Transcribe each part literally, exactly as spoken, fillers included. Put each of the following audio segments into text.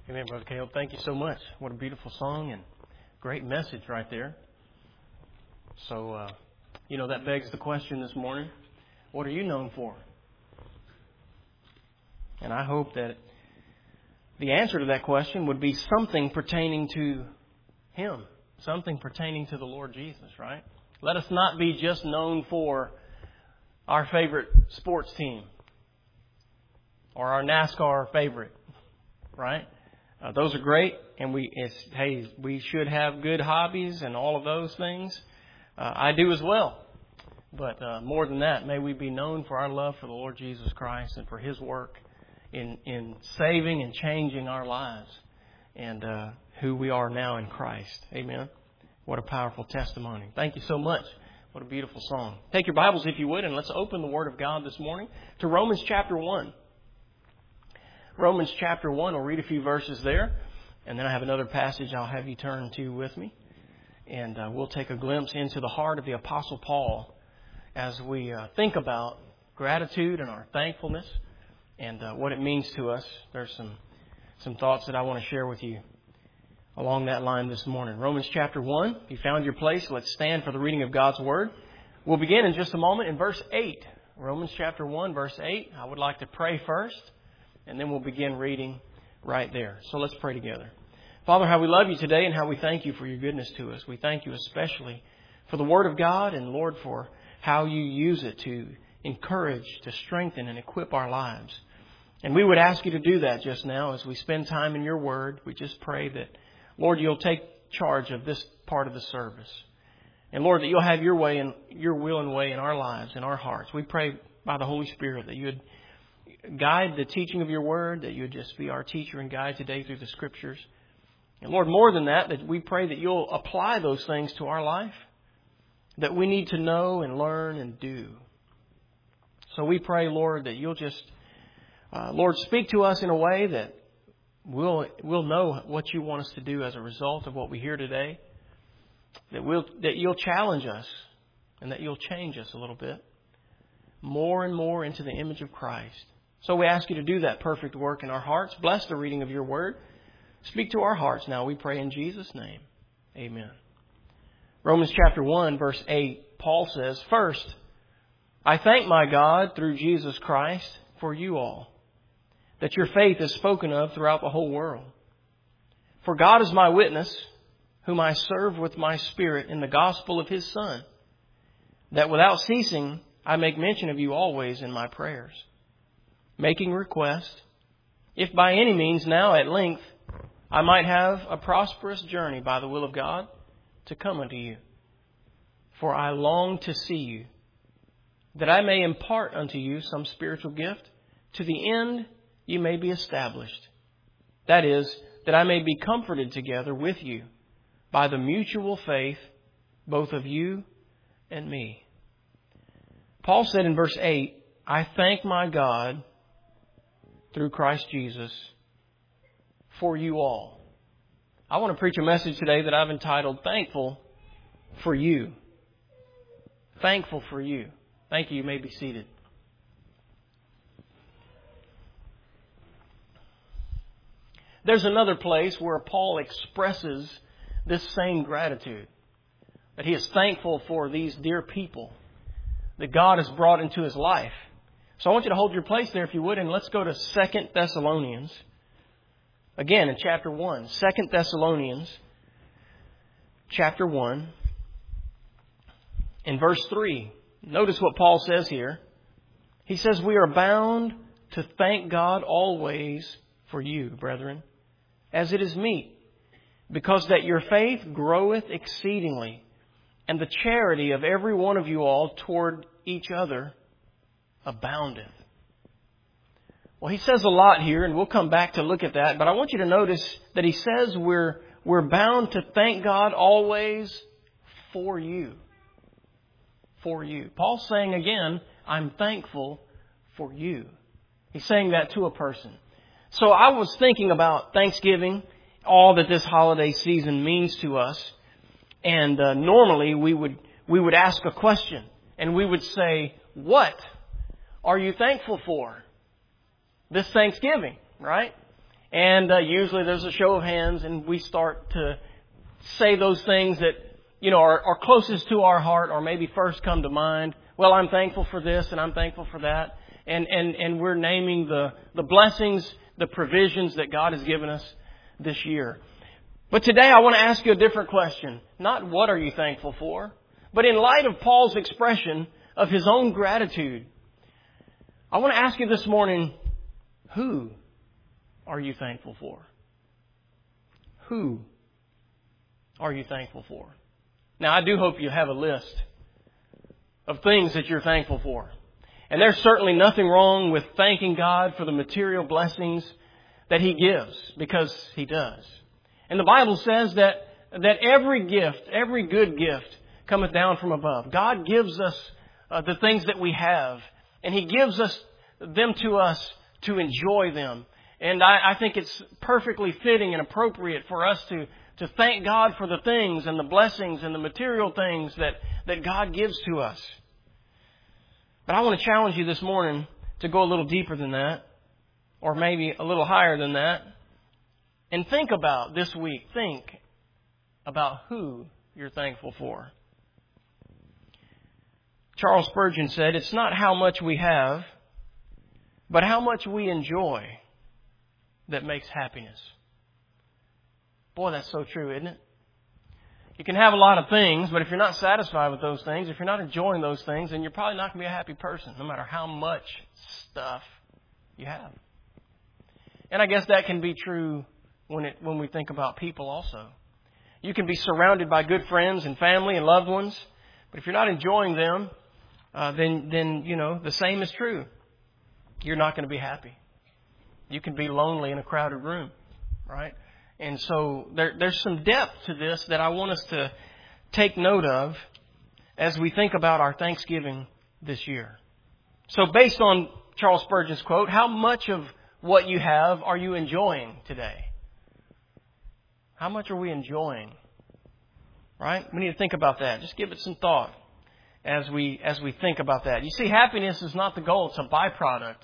Amen, Brother Caleb. Thank you so much. What a beautiful song and great message right there. So, uh, you know, that begs the question this morning, what are you known for? And I hope that the answer to that question would be something pertaining to Him, something pertaining to the Lord Jesus, right? Let us not be just known for our favorite sports team or our NASCAR favorite, right? Uh, those are great, and we, it's, hey, we should have good hobbies and all of those things. Uh, I do as well. But uh, more than that, may we be known for our love for the Lord Jesus Christ and for His work in, in saving and changing our lives and uh, who we are now in Christ. Amen. What a powerful testimony. Thank you so much. What a beautiful song. Take your Bibles, if you would, and let's open the Word of God this morning to Romans chapter one. Romans chapter one, we'll read a few verses there, and then I have another passage I'll have you turn to with me. And uh, we'll take a glimpse into the heart of the Apostle Paul as we uh, think about gratitude and our thankfulness and uh, what it means to us. There's some, some thoughts that I want to share with you along that line this morning. Romans chapter one, if you found your place, let's stand for the reading of God's Word. We'll begin in just a moment in verse eight. Romans chapter one, verse eight. I would like to pray first, and then we'll begin reading right there. So let's pray together. Father, how we love you today and how we thank you for your goodness to us. We thank you especially for the Word of God and, Lord, for how you use it to encourage, to strengthen and equip our lives. And we would ask you to do that just now as we spend time in your Word. We just pray that, Lord, you'll take charge of this part of the service. And, Lord, that you'll have your way and your will and way in our lives, in our hearts. We pray by the Holy Spirit that you would guide the teaching of your Word, that you would just be our teacher and guide today through the Scriptures. And Lord, more than that, that we pray that you'll apply those things to our life that we need to know and learn and do. So we pray, Lord, that you'll just, uh, Lord, speak to us in a way that we'll we'll know what you want us to do as a result of what we hear today. That we'll that you'll challenge us and that you'll change us a little bit more and more into the image of Christ. So we ask you to do that perfect work in our hearts. Bless the reading of your Word. Speak to our hearts now, we pray in Jesus' name. Amen. Romans chapter one, verse eight, Paul says, "First, I thank my God through Jesus Christ for you all, that your faith is spoken of throughout the whole world. For God is my witness, whom I serve with my spirit in the gospel of His Son, that without ceasing I make mention of you always in my prayers, making request, if by any means now at length I might have a prosperous journey by the will of God to come unto you. For I long to see you, that I may impart unto you some spiritual gift, to the end you may be established. That is, that I may be comforted together with you by the mutual faith, both of you and me." Paul said in verse eight, "I thank my God through Christ Jesus for you all." I want to preach a message today that I've entitled, "Thankful for You." Thankful for you. Thank you. You may be seated. There's another place where Paul expresses this same gratitude, that he is thankful for these dear people that God has brought into his life. So I want you to hold your place there if you would, and let's go to Second Thessalonians. Again, in chapter one. Second Thessalonians, chapter one, in verse three. Notice what Paul says here. He says, "We are bound to thank God always for you, brethren, as it is meet, because that your faith groweth exceedingly, and the charity of every one of you all toward each other aboundeth." Well, he says a lot here, and we'll come back to look at that. But I want you to notice that he says we're, we're bound to thank God always for you. For you. Paul's saying again, I'm thankful for you. He's saying that to a person. So I was thinking about Thanksgiving, all that this holiday season means to us. And uh, normally we would we would ask a question, and we would say, "What are you thankful for this Thanksgiving?" Right? And uh, usually there's a show of hands and we start to say those things that, you know, are, are closest to our heart or maybe first come to mind. Well, I'm thankful for this and I'm thankful for that. And, and, and we're naming the, the blessings, the provisions that God has given us this year. But today I want to ask you a different question. Not what are you thankful for, but in light of Paul's expression of his own gratitude, I want to ask you this morning, who are you thankful for? Who are you thankful for? Now, I do hope you have a list of things that you're thankful for. And there's certainly nothing wrong with thanking God for the material blessings that He gives, because He does. And the Bible says that, that every gift, every good gift cometh down from above. God gives us uh, the things that we have, and He gives us them to us to enjoy them. And I, I think it's perfectly fitting and appropriate for us to, to thank God for the things and the blessings and the material things that, that God gives to us. But I want to challenge you this morning to go a little deeper than that, or maybe a little higher than that, and think about this week, think about who you're thankful for. Charles Spurgeon said, it's not how much we have, but how much we enjoy that makes happiness. Boy, that's so true, isn't it? You can have a lot of things, but if you're not satisfied with those things, if you're not enjoying those things, then you're probably not going to be a happy person, no matter how much stuff you have. And I guess that can be true when it when we think about people also. You can be surrounded by good friends and family and loved ones, but if you're not enjoying them, uh, then then you know the same is true. You're not going to be happy. You can be lonely in a crowded room, right? And so there, there's some depth to this that I want us to take note of as we think about our Thanksgiving this year. So based on Charles Spurgeon's quote, how much of what you have are you enjoying today? How much are we enjoying? Right? We need to think about that. Just give it some thought as we as we think about that. You see, happiness is not the goal. It's a byproduct.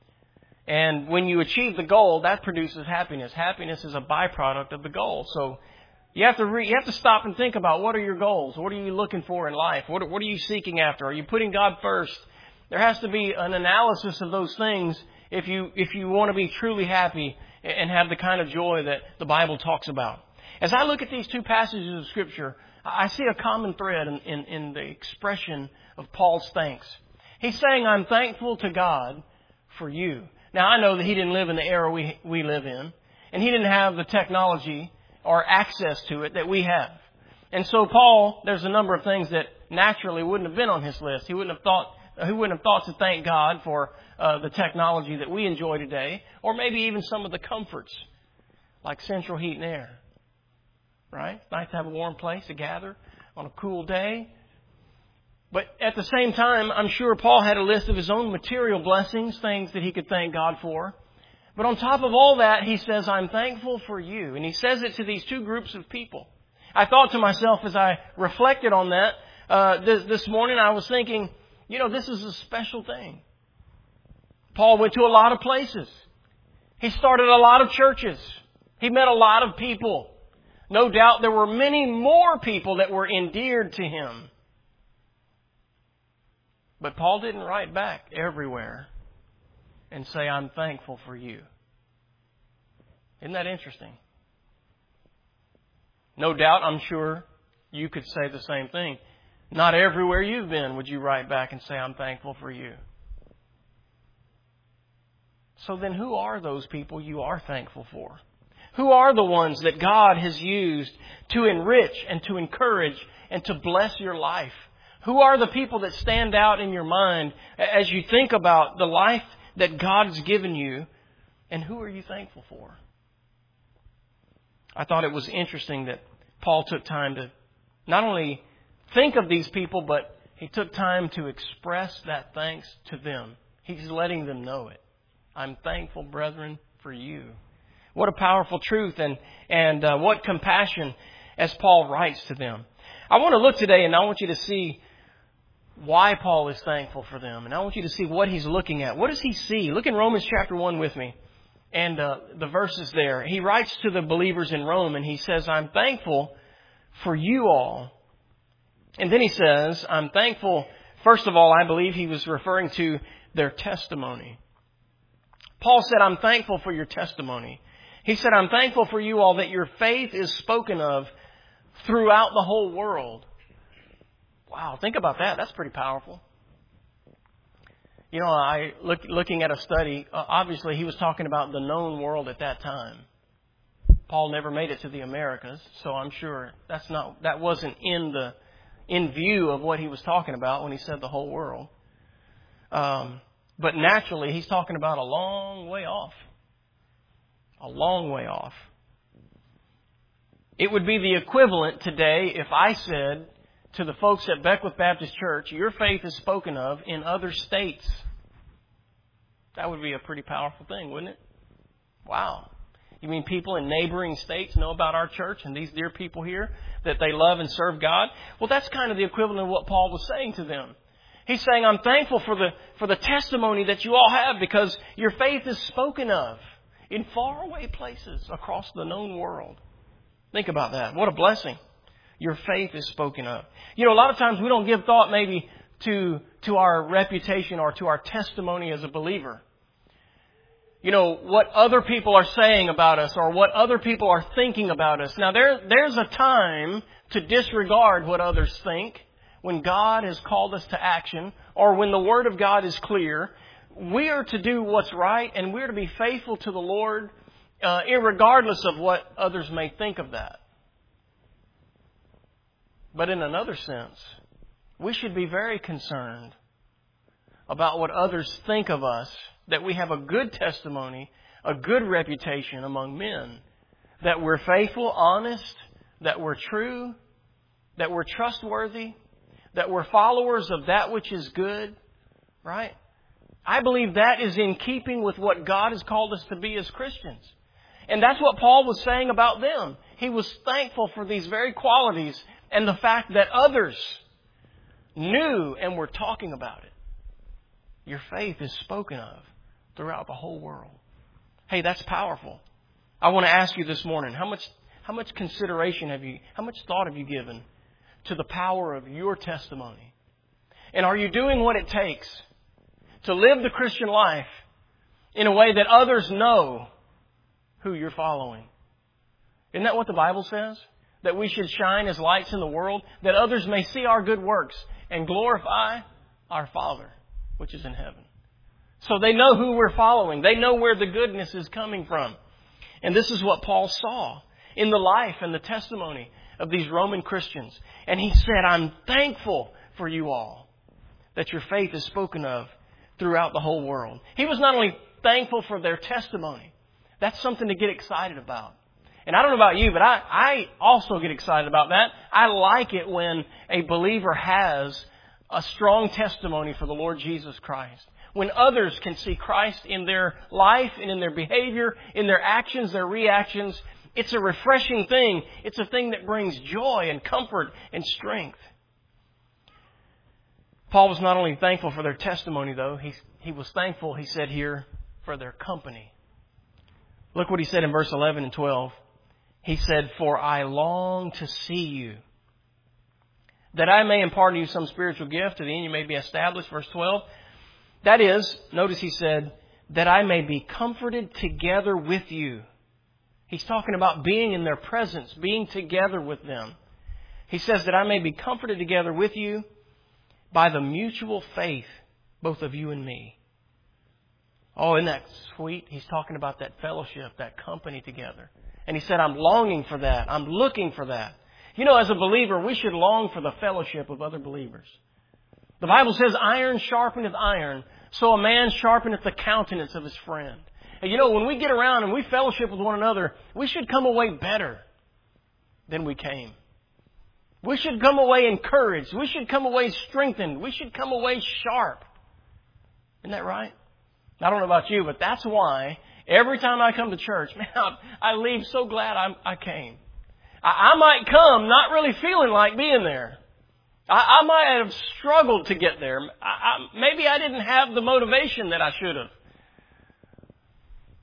And when you achieve the goal, that produces happiness. Happiness is a byproduct of the goal. So you have to re, you have to stop and think about, what are your goals? What are you looking for in life? What, what are you seeking after? Are you putting God first? There has to be an analysis of those things if you if you want to be truly happy and have the kind of joy that the Bible talks about. As I look at these two passages of Scripture, I see a common thread in, in, in the expression of Paul's thanks. He's saying, I'm thankful to God for you. Now, I know that he didn't live in the era we we live in, and he didn't have the technology or access to it that we have. And so Paul, there's a number of things that naturally wouldn't have been on his list. He wouldn't have thought he wouldn't have thought to thank God for uh, the technology that we enjoy today, or maybe even some of the comforts like central heat and air. Right? Nice to have a warm place to gather on a cool day. But at the same time, I'm sure Paul had a list of his own material blessings, things that he could thank God for. But on top of all that, he says, I'm thankful for you. And he says it to these two groups of people. I thought to myself as I reflected on that uh, this, this morning, I was thinking, you know, this is a special thing. Paul went to a lot of places. He started a lot of churches. He met a lot of people. No doubt there were many more people that were endeared to him. But Paul didn't write back everywhere and say, I'm thankful for you. Isn't that interesting? No doubt, I'm sure you could say the same thing. Not everywhere you've been would you write back and say, I'm thankful for you. So then who are those people you are thankful for? Who are the ones that God has used to enrich and to encourage and to bless your life? Who are the people that stand out in your mind as you think about the life that God's given you, and who are you thankful for? I thought it was interesting that Paul took time to not only think of these people, but he took time to express that thanks to them. He's letting them know it. I'm thankful, brethren, for you. What a powerful truth, and, and uh, what compassion as Paul writes to them. I want to look today, and I want you to see why Paul is thankful for them. And I want you to see what he's looking at. What does he see? Look in Romans chapter one with me. And uh, the verses there, he writes to the believers in Rome and he says, I'm thankful for you all. And then he says, I'm thankful, first of all, I believe he was referring to their testimony. Paul said, I'm thankful for your testimony. He said, I'm thankful for you all that your faith is spoken of throughout the whole world. Wow, think about that. That's pretty powerful. You know, I look, looking at a study, uh, obviously he was talking about the known world at that time. Paul never made it to the Americas, so I'm sure that's not that wasn't in the in view of what he was talking about when he said the whole world. Um, but naturally, he's talking about a long way off. A long way off. It would be the equivalent today if I said to the folks at Beckwith Baptist Church, your faith is spoken of in other states. That would be a pretty powerful thing, wouldn't it? Wow. You mean people in neighboring states know about our church and these dear people here, that they love and serve God? Well, that's kind of the equivalent of what Paul was saying to them. He's saying, I'm thankful for the for the testimony that you all have because your faith is spoken of in faraway places across the known world. Think about that. What a blessing. Your faith is spoken of. You know, a lot of times we don't give thought maybe to, to our reputation or to our testimony as a believer. You know, what other people are saying about us or what other people are thinking about us. Now, there, there's a time to disregard what others think when God has called us to action or when the Word of God is clear. We are to do what's right and we're to be faithful to the Lord uh, irregardless of what others may think of that. But in another sense, we should be very concerned about what others think of us, that we have a good testimony, a good reputation among men, that we're faithful, honest, that we're true, that we're trustworthy, that we're followers of that which is good, right? I believe that is in keeping with what God has called us to be as Christians. And that's what Paul was saying about them. He was thankful for these very qualities and the fact that others knew and were talking about it. Your faith is spoken of throughout the whole world. Hey, that's powerful. I want to ask you this morning, how much how much consideration have you, how much thought have you given to the power of your testimony? And are you doing what it takes to live the Christian life in a way that others know who you're following? Isn't that what the Bible says? That we should shine as lights in the world, that others may see our good works and glorify our Father, which is in heaven. So they know who we're following. They know where the goodness is coming from. And this is what Paul saw in the life and the testimony of these Roman Christians. And he said, I'm thankful for you all, that your faith is spoken of throughout the whole world. He was not only thankful for their testimony. That's something to get excited about. And I don't know about you, but I, I also get excited about that. I like it when a believer has a strong testimony for the Lord Jesus Christ. When others can see Christ in their life and in their behavior, in their actions, their reactions, it's a refreshing thing. It's a thing that brings joy and comfort and strength. Paul was not only thankful for their testimony, though. He, he was thankful, he said here, for their company. Look what he said in verse eleven and twelve. He said, for I long to see you, that I may impart to you some spiritual gift, to the end you may be established. Verse twelve. That is, notice he said, that I may be comforted together with you. He's talking about being in their presence, being together with them. He says that I may be comforted together with you by the mutual faith, both of you and me. Oh, isn't that sweet? He's talking about that fellowship, that company together. And he said, I'm longing for that. I'm looking for that. You know, as a believer, we should long for the fellowship of other believers. The Bible says, iron sharpeneth iron, so a man sharpeneth the countenance of his friend. And you know, when we get around and we fellowship with one another, we should come away better than we came. We should come away encouraged. We should come away strengthened. We should come away sharp. Isn't that right? I don't know about you, but that's why every time I come to church, man, I leave so glad I, I came. I, I might come not really feeling like being there. I, I might have struggled to get there. I, I, maybe I didn't have the motivation that I should have.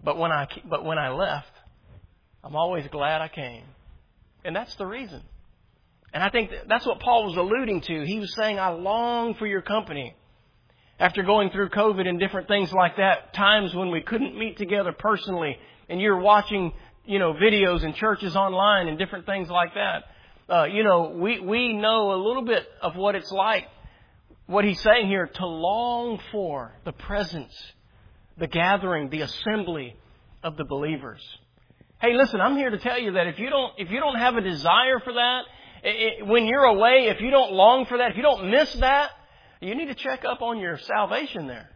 But when I, but when I left, I'm always glad I came. And that's the reason. And I think that's what Paul was alluding to. He was saying, I long for your company. After going through COVID and different things like that, times when we couldn't meet together personally, and you're watching, you know, videos in churches online and different things like that. Uh, you know, we, we know a little bit of what it's like, what he's saying here, to long for the presence, the gathering, the assembly of the believers. Hey, listen, I'm here to tell you that if you don't, if you don't have a desire for that, it, it, when you're away, if you don't long for that, if you don't miss that, you need to check up on your salvation there.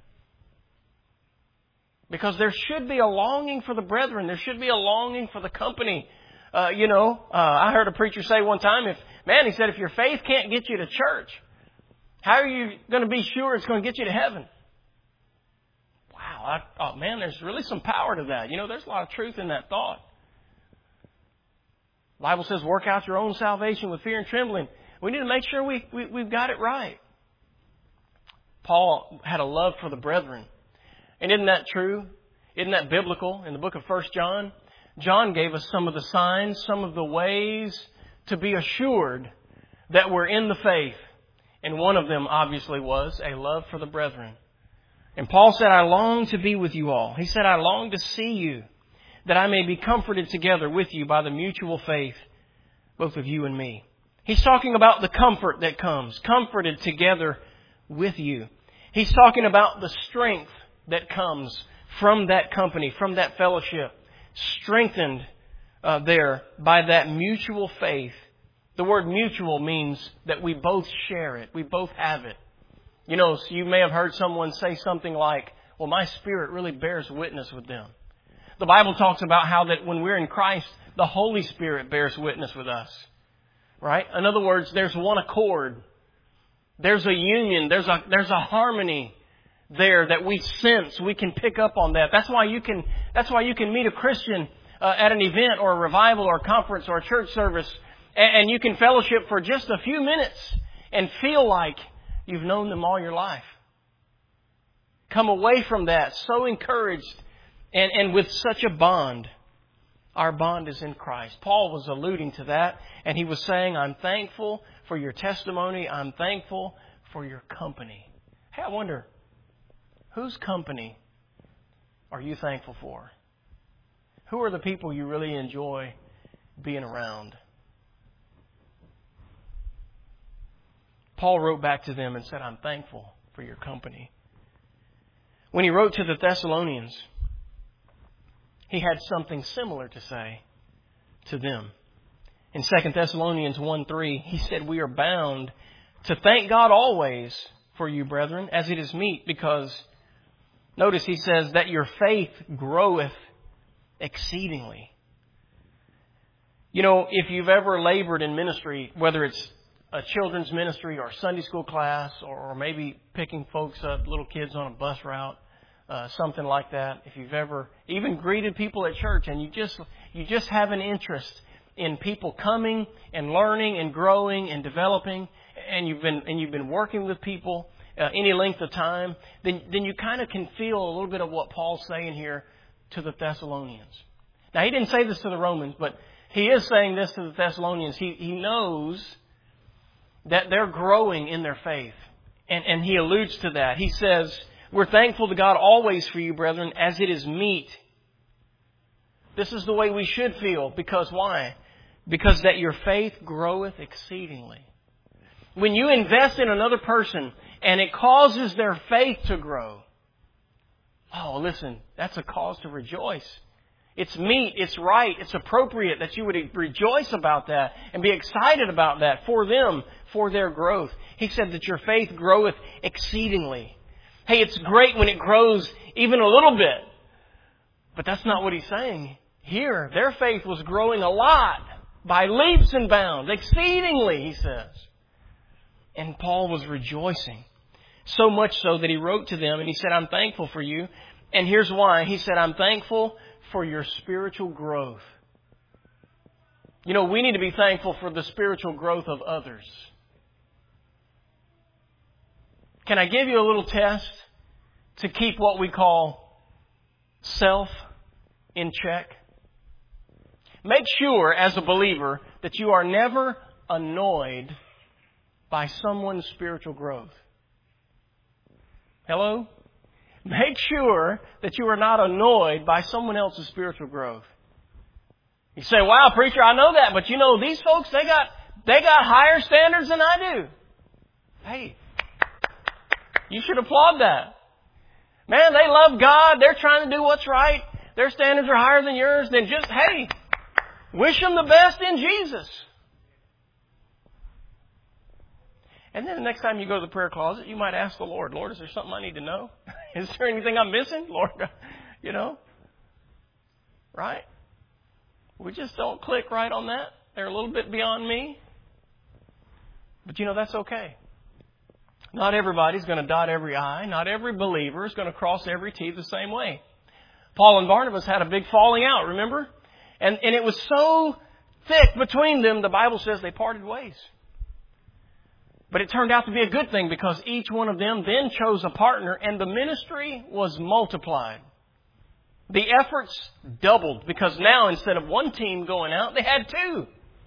Because there should be a longing for the brethren. There should be a longing for the company. Uh, you know, uh, I heard a preacher say one time, if, man, he said, if your faith can't get you to church, how are you going to be sure it's going to get you to heaven? Wow. I thought, man, there's really some power to that. You know, there's a lot of truth in that thought. The Bible says, work out your own salvation with fear and trembling. We need to make sure we, we, we've got it right. Paul had a love for the brethren. And isn't that true? Isn't that biblical? In the book of First John, John gave us some of the signs, some of the ways to be assured that we're in the faith. And one of them obviously was a love for the brethren. And Paul said, I long to be with you all. He said, I long to see you, that I may be comforted together with you by the mutual faith, both of you and me. He's talking about the comfort that comes, comforted together with you. He's talking about the strength that comes from that company, from that fellowship, strengthened uh, there by that mutual faith. The word mutual means that we both share it. We both have it. You know, so you may have heard someone say something like, well, my spirit really bears witness with them. The Bible talks about how that when we're in Christ, the Holy Spirit bears witness with us. Right? In other words, there's one accord. There's a union. There's a, there's a harmony there that we sense. We can pick up on that. That's why you can, that's why you can meet a Christian uh, at an event or a revival or a conference or a church service, and, and you can fellowship for just a few minutes and feel like you've known them all your life. Come away from that so encouraged and, and with such a bond. Our bond is in Christ. Paul was alluding to that, and he was saying, I'm thankful for your testimony. I'm thankful for your company. Hey, I wonder, whose company are you thankful for? Who are the people you really enjoy being around? Paul wrote back to them and said, I'm thankful for your company. When he wrote to the Thessalonians, he had something similar to say to them. In Second Thessalonians one three, he said, we are bound to thank God always for you, brethren, as it is meet, because, notice he says, that your faith groweth exceedingly. You know, if you've ever labored in ministry, whether it's a children's ministry or a Sunday school class, or, or maybe picking folks up, little kids on a bus route, uh, something like that. If you've ever even greeted people at church and you just you just have an interest in people coming and learning and growing and developing, and you've been and you've been working with people uh, any length of time, then then you kind of can feel a little bit of what Paul's saying here to the Thessalonians. Now, he didn't say this to the Romans, but he is saying this to the Thessalonians. He he knows that they're growing in their faith. And, and he alludes to that. He says, we're thankful to God always for you, brethren, as it is meet. This is the way we should feel. Because why? Because that your faith groweth exceedingly. When you invest in another person and it causes their faith to grow, oh, listen, that's a cause to rejoice. It's meet, it's right, it's appropriate that you would rejoice about that and be excited about that for them, for their growth. He said that your faith groweth exceedingly. Hey, it's great when it grows even a little bit. But that's not what he's saying. Here, their faith was growing a lot, by leaps and bounds, exceedingly, he says. And Paul was rejoicing. So much so that he wrote to them and he said, I'm thankful for you. And here's why. He said, I'm thankful for your spiritual growth. You know, we need to be thankful for the spiritual growth of others. Can I give you a little test to keep what we call self in check? Make sure, as a believer, that you are never annoyed by someone's spiritual growth. Hello? Make sure that you are not annoyed by someone else's spiritual growth. You say, wow, preacher, I know that, but you know, these folks, they got, they got higher standards than I do. Hey, you should applaud that. Man, they love God. They're trying to do what's right. Their standards are higher than yours. Then just, hey, wish them the best in Jesus. And then the next time you go to the prayer closet, you might ask the Lord, Lord, is there something I need to know? Is there anything I'm missing? Lord, you know, right? We just don't click right on that. They're a little bit beyond me. But you know, that's okay. Not everybody's going to dot every I. Not every believer is going to cross every T the same way. Paul and Barnabas had a big falling out, remember? And, and it was so thick between them, the Bible says they parted ways. But it turned out to be a good thing because each one of them then chose a partner and the ministry was multiplied. The efforts doubled because now instead of one team going out, they had two.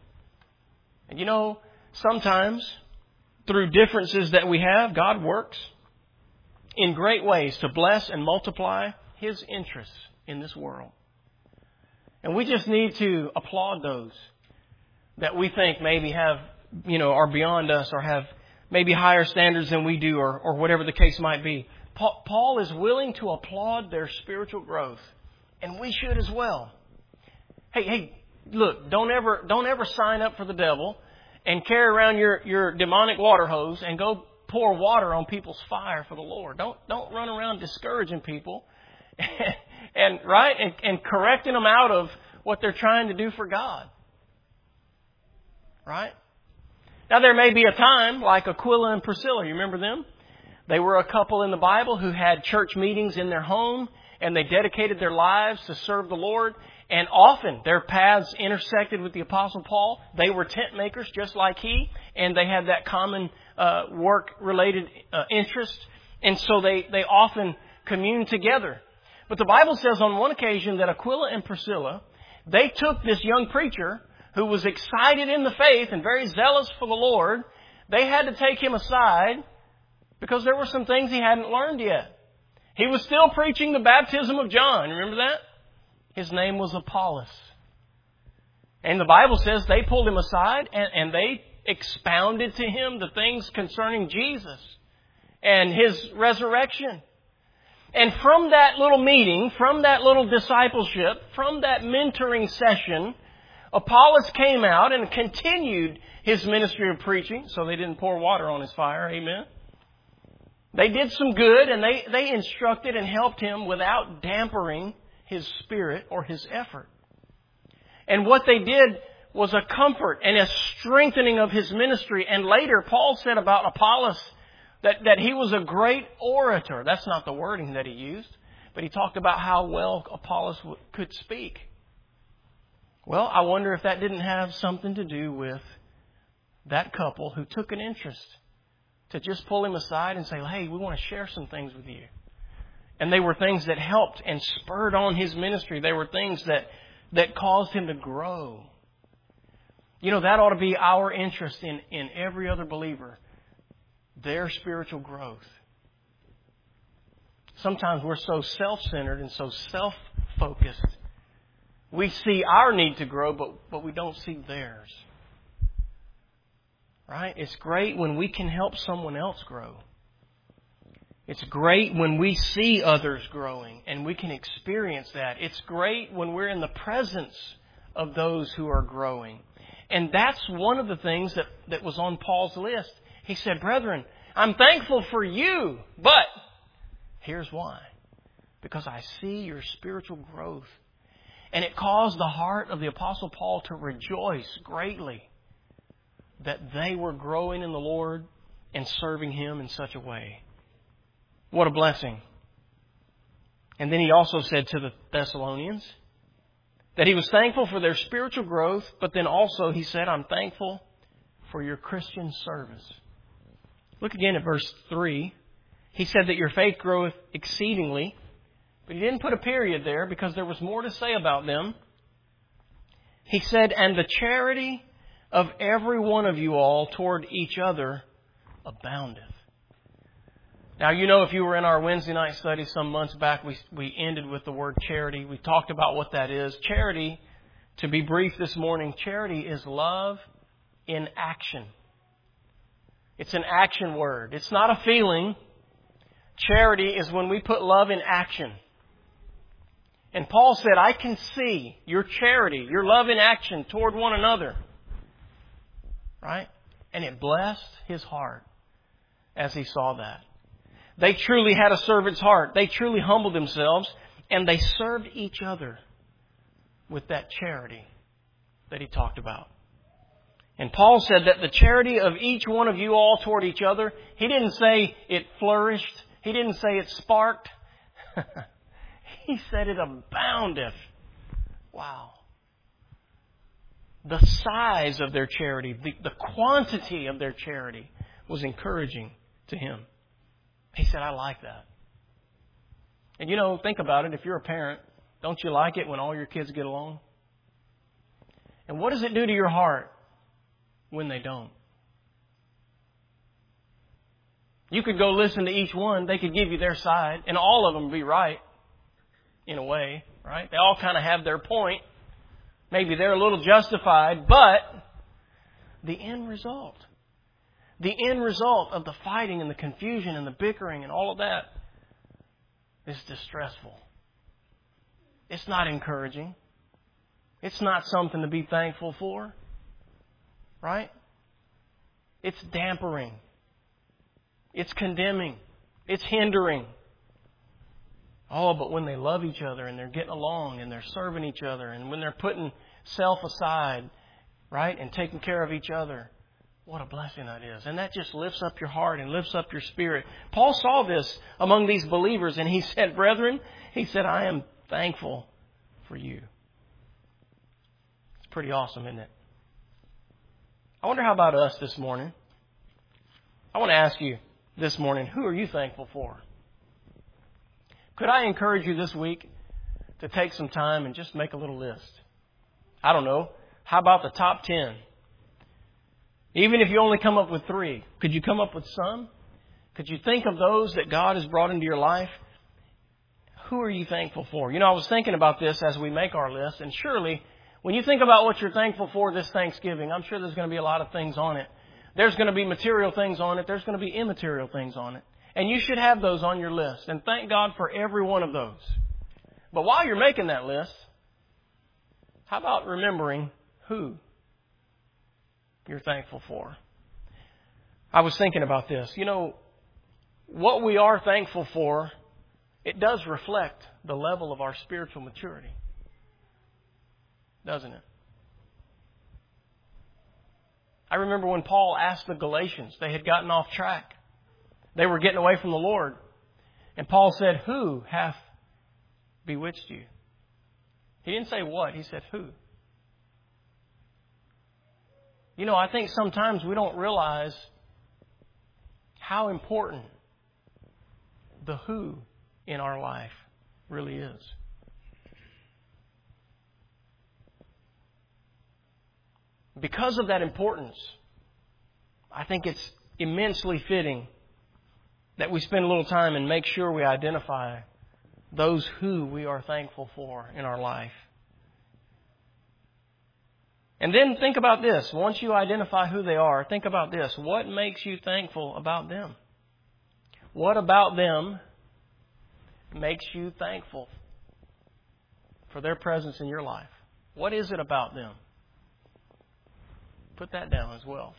And you know, sometimes through differences that we have, God works in great ways to bless and multiply His interests in this world. And we just need to applaud those that we think maybe have, you know, are beyond us or have maybe higher standards than we do or, or whatever the case might be. Paul is willing to applaud their spiritual growth, and we should as well. Hey, hey, look, don't ever, don't ever sign up for the devil and carry around your, your demonic water hose and go pour water on people's fire for the Lord. Don't, don't run around discouraging people and, and right, and, and correcting them out of what they're trying to do for God. Right? Now, there may be a time like Aquila and Priscilla. You remember them? They were a couple in the Bible who had church meetings in their home, and they dedicated their lives to serve the Lord. And often their paths intersected with the Apostle Paul. They were tent makers just like he, and they had that common uh, work-related uh, interest. And so they, they often communed together. But the Bible says on one occasion that Aquila and Priscilla, they took this young preacher who was excited in the faith and very zealous for the Lord. They had to take him aside because there were some things he hadn't learned yet. He was still preaching the baptism of John. Remember that? His name was Apollos. And the Bible says they pulled him aside and, and they expounded to him the things concerning Jesus and His resurrection. And from that little meeting, from that little discipleship, from that mentoring session, Apollos came out and continued his ministry of preaching, so they didn't pour water on his fire. Amen. They did some good, and they, they instructed and helped him without dampering his spirit or his effort. And what they did was a comfort and a strengthening of his ministry. And later, Paul said about Apollos that, that he was a great orator. That's not the wording that he used, but he talked about how well Apollos could speak. Well, I wonder if that didn't have something to do with that couple who took an interest to just pull him aside and say, hey, we want to share some things with you. And they were things that helped and spurred on his ministry. They were things that, that caused him to grow. You know, that ought to be our interest in, in every other believer, their spiritual growth. Sometimes we're so self-centered and so self-focused. We see our need to grow, but, but we don't see theirs. Right? It's great when we can help someone else grow. It's great when we see others growing and we can experience that. It's great when we're in the presence of those who are growing. And that's one of the things that, that was on Paul's list. He said, brethren, I'm thankful for you, but here's why. Because I see your spiritual growth. And it caused the heart of the Apostle Paul to rejoice greatly that they were growing in the Lord and serving Him in such a way. What a blessing. And then he also said to the Thessalonians that he was thankful for their spiritual growth, but then also he said, I'm thankful for your Christian service. Look again at verse three. He said that your faith groweth exceedingly, But he didn't put a period there because there was more to say about them. He said, and the charity of every one of you all toward each other aboundeth. Now, you know, if you were in our Wednesday night study some months back, we, we ended with the word charity. We talked about what that is. Charity, to be brief this morning, charity is love in action. It's an action word. It's not a feeling. Charity is when we put love in action. And Paul said, I can see your charity, your love in action toward one another. Right? And it blessed his heart as he saw that. They truly had a servant's heart. They truly humbled themselves, and they served each other with that charity that he talked about. And Paul said that the charity of each one of you all toward each other, he didn't say it flourished. He didn't say it sparked. He said it aboundeth. Wow. The size of their charity, the, the quantity of their charity was encouraging to him. He said, I like that. And you know, think about it. If you're a parent, don't you like it when all your kids get along? And what does it do to your heart when they don't? You could go listen to each one. They could give you their side, and all of them would be right. In a way, right? They all kind of have their point. Maybe they're a little justified, but the end result, the end result of the fighting and the confusion and the bickering and all of that is distressful. It's not encouraging. It's not something to be thankful for, right? It's dampering. It's condemning. It's hindering. Oh, but when they love each other and they're getting along and they're serving each other and when they're putting self aside, right, and taking care of each other, what a blessing that is. And that just lifts up your heart and lifts up your spirit. Paul saw this among these believers and he said, brethren, he said, I am thankful for you. It's pretty awesome, isn't it? I wonder how about us this morning? I want to ask you this morning, who are you thankful for? Could I encourage you this week to take some time and just make a little list? I don't know. How about the top ten? Even if you only come up with three, could you come up with some? Could you think of those that God has brought into your life? Who are you thankful for? You know, I was thinking about this as we make our list, and surely when you think about what you're thankful for this Thanksgiving, I'm sure there's going to be a lot of things on it. There's going to be material things on it. There's going to be immaterial things on it. And you should have those on your list. And thank God for every one of those. But while you're making that list, how about remembering who you're thankful for? I was thinking about this. You know, what we are thankful for, it does reflect the level of our spiritual maturity. Doesn't it? I remember when Paul asked the Galatians, they had gotten off track. They were getting away from the Lord. And Paul said, who hath bewitched you? He didn't say what. He said who. You know, I think sometimes we don't realize how important the who in our life really is. Because of that importance, I think it's immensely fitting that we spend a little time and make sure we identify those who we are thankful for in our life. And then think about this. Once you identify who they are, think about this. What makes you thankful about them? What about them makes you thankful for their presence in your life? What is it about them? Put that down as well.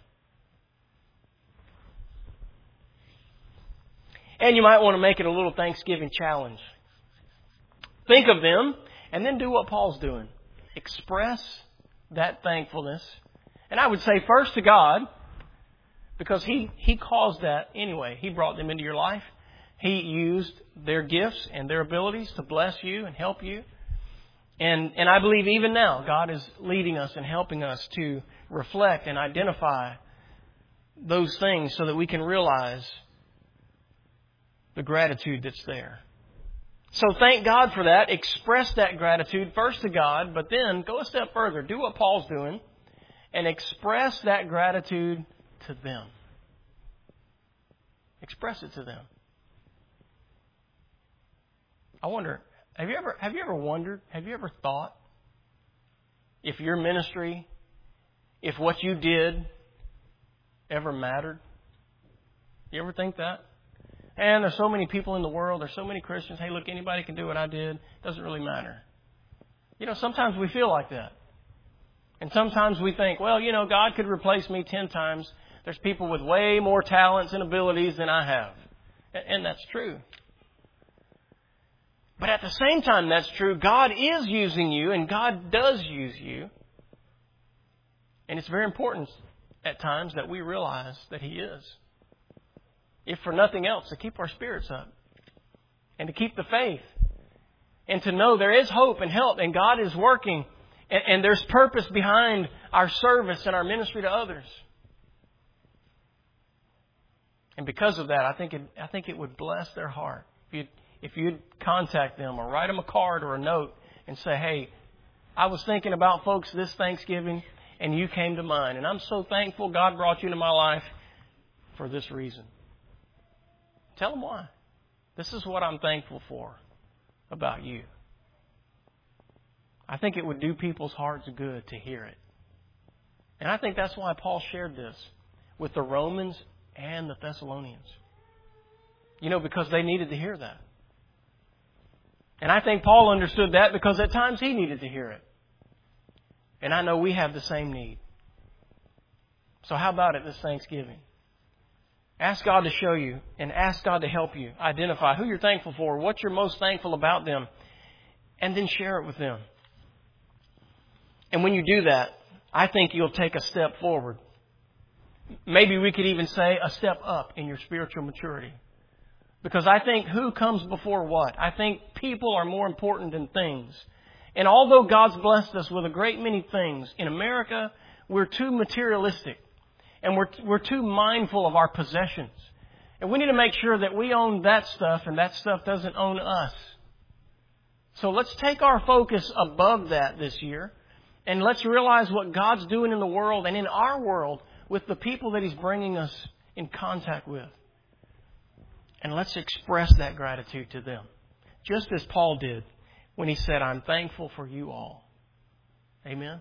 And you might want to make it a little Thanksgiving challenge. Think of them and then do what Paul's doing. Express that thankfulness. And I would say first to God, because He, He caused that anyway. He brought them into your life. He used their gifts and their abilities to bless you and help you. And, and I believe even now God is leading us and helping us to reflect and identify those things so that we can realize the gratitude that's there. So thank God for that. Express that gratitude first to God, but then go a step further. Do what Paul's doing and express that gratitude to them. Express it to them. I wonder, have you ever have you ever wondered, have you ever thought if your ministry, if what you did ever mattered? You ever think that? And there's so many people in the world, there's so many Christians, hey, look, anybody can do what I did. Doesn't really matter. You know, sometimes we feel like that. And sometimes we think, well, you know, God could replace me ten times. There's people with way more talents and abilities than I have. And that's true. But at the same time that's true, God is using you and God does use you. And it's very important at times that we realize that He is. If for nothing else, to keep our spirits up and to keep the faith and to know there is hope and help and God is working and, and there's purpose behind our service and our ministry to others. And because of that, I think it, I think it would bless their heart if you'd, if you'd contact them or write them a card or a note and say, hey, I was thinking about folks this Thanksgiving and you came to mind. And I'm so thankful God brought you into my life for this reason. Tell them why. This is what I'm thankful for about you. I think it would do people's hearts good to hear it. And I think that's why Paul shared this with the Romans and the Thessalonians. You know, because they needed to hear that. And I think Paul understood that because at times he needed to hear it. And I know we have the same need. So how about it this Thanksgiving? Ask God to show you and ask God to help you identify who you're thankful for, what you're most thankful about them, and then share it with them. And when you do that, I think you'll take a step forward. Maybe we could even say a step up in your spiritual maturity. Because I think who comes before what? I think people are more important than things. And although God's blessed us with a great many things, in America, we're too materialistic. And we're, we're too mindful of our possessions. And we need to make sure that we own that stuff and that stuff doesn't own us. So let's take our focus above that this year. And let's realize what God's doing in the world and in our world with the people that He's bringing us in contact with. And let's express that gratitude to them. Just as Paul did when he said, I'm thankful for you all. Amen?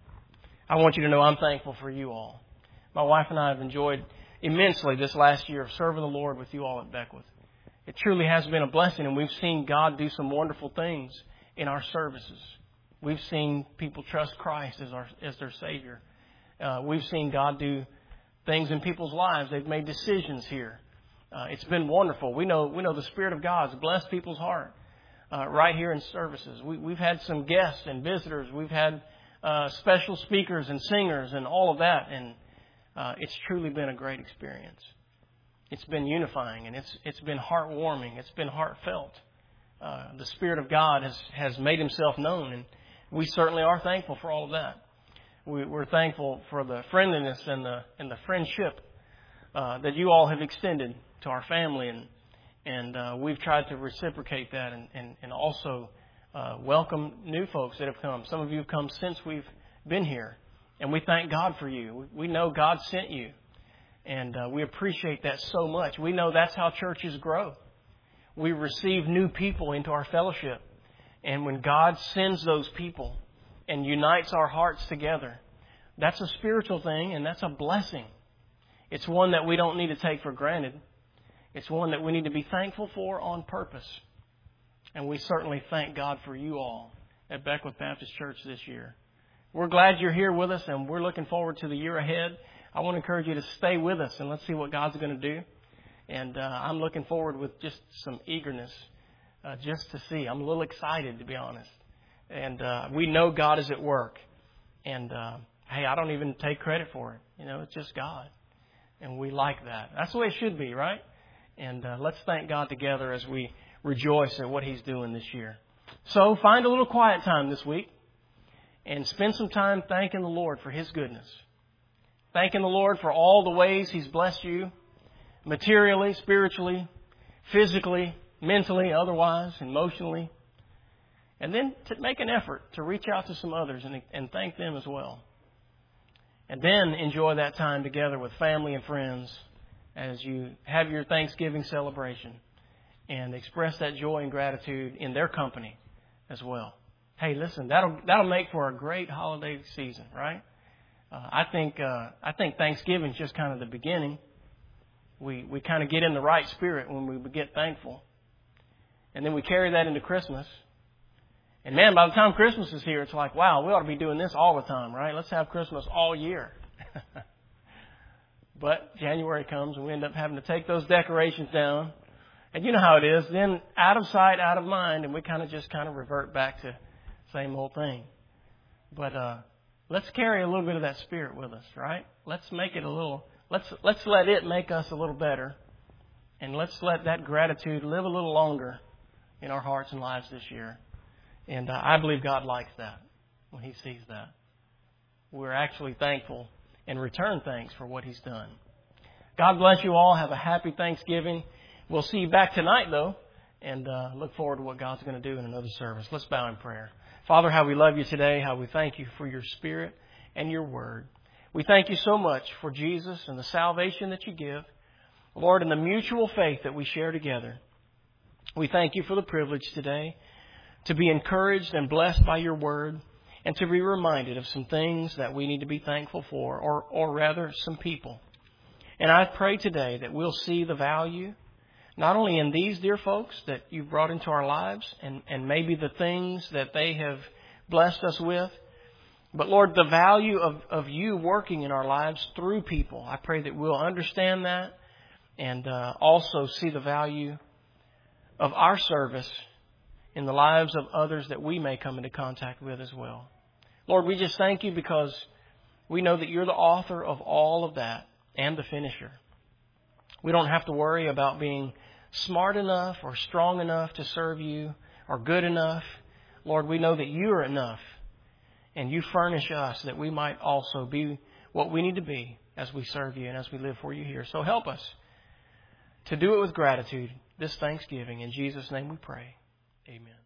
I want you to know I'm thankful for you all. My wife and I have enjoyed immensely this last year of serving the Lord with you all at Beckwith. It truly has been a blessing, and we've seen God do some wonderful things in our services. We've seen people trust Christ as our as their Savior. Uh, we've seen God do things in people's lives. They've made decisions here. Uh, it's been wonderful. We know we know the Spirit of God has blessed people's heart uh, right here in services. We, we've had some guests and visitors. We've had uh, special speakers and singers and all of that, and Uh, it's truly been a great experience. It's been unifying and it's it's been heartwarming. It's been heartfelt. Uh, the Spirit of God has, has made Himself known, and we certainly are thankful for all of that. We, we're thankful for the friendliness and the and the friendship uh, that you all have extended to our family, and and uh, we've tried to reciprocate that and and, and also uh, welcome new folks that have come. Some of you have come since we've been here. And we thank God for you. We know God sent you. And uh, we appreciate that so much. We know that's how churches grow. We receive new people into our fellowship. And when God sends those people and unites our hearts together, that's a spiritual thing and that's a blessing. It's one that we don't need to take for granted. It's one that we need to be thankful for on purpose. And we certainly thank God for you all at Beckwith Baptist Church this year. We're glad you're here with us, and we're looking forward to the year ahead. I want to encourage you to stay with us, and let's see what God's going to do. And uh, I'm looking forward with just some eagerness uh, just to see. I'm a little excited, to be honest. And uh, we know God is at work. And, uh, hey, I don't even take credit for it. You know, it's just God. And we like that. That's the way it should be, right? And uh, let's thank God together as we rejoice at what He's doing this year. So find a little quiet time this week. And spend some time thanking the Lord for His goodness. Thanking the Lord for all the ways He's blessed you. Materially, spiritually, physically, mentally, otherwise, emotionally. And then to make an effort to reach out to some others and, and thank them as well. And then enjoy that time together with family and friends as you have your Thanksgiving celebration and express that joy and gratitude in their company as well. Hey, listen, that'll that'll make for a great holiday season, right? Uh, I think uh, I think Thanksgiving's just kind of the beginning. We we kind of get in the right spirit when we get thankful, and then we carry that into Christmas. And man, by the time Christmas is here, it's like, wow, we ought to be doing this all the time, right? Let's have Christmas all year. But January comes and we end up having to take those decorations down. And you know how it is. Then out of sight, out of mind, and we kind of just kind of revert back to the same old thing. But uh, let's carry a little bit of that spirit with us, right? Let's make it a little, let's let's let it make us a little better. And let's let that gratitude live a little longer in our hearts and lives this year. And uh, I believe God likes that when He sees that. We're actually thankful and return thanks for what He's done. God bless you all. Have a happy Thanksgiving. We'll see you back tonight, though, and uh, look forward to what God's going to do in another service. Let's bow in prayer. Father, how we love you today, how we thank you for your Spirit and your Word. We thank you so much for Jesus and the salvation that you give, Lord, and the mutual faith that we share together. We thank you for the privilege today to be encouraged and blessed by your Word, and to be reminded of some things that we need to be thankful for, or, or rather, some people. And I pray today that we'll see the value, not only in these dear folks that you've brought into our lives, and, and maybe the things that they have blessed us with, but Lord, the value of, of you working in our lives through people. I pray that we'll understand that, and uh, also see the value of our service in the lives of others that we may come into contact with as well. Lord, we just thank you because we know that you're the author of all of that and the finisher. We don't have to worry about being smart enough or strong enough to serve you or good enough. Lord, we know that you are enough, and you furnish us that we might also be what we need to be as we serve you and as we live for you here. So help us to do it with gratitude this Thanksgiving. In Jesus' name we pray. Amen.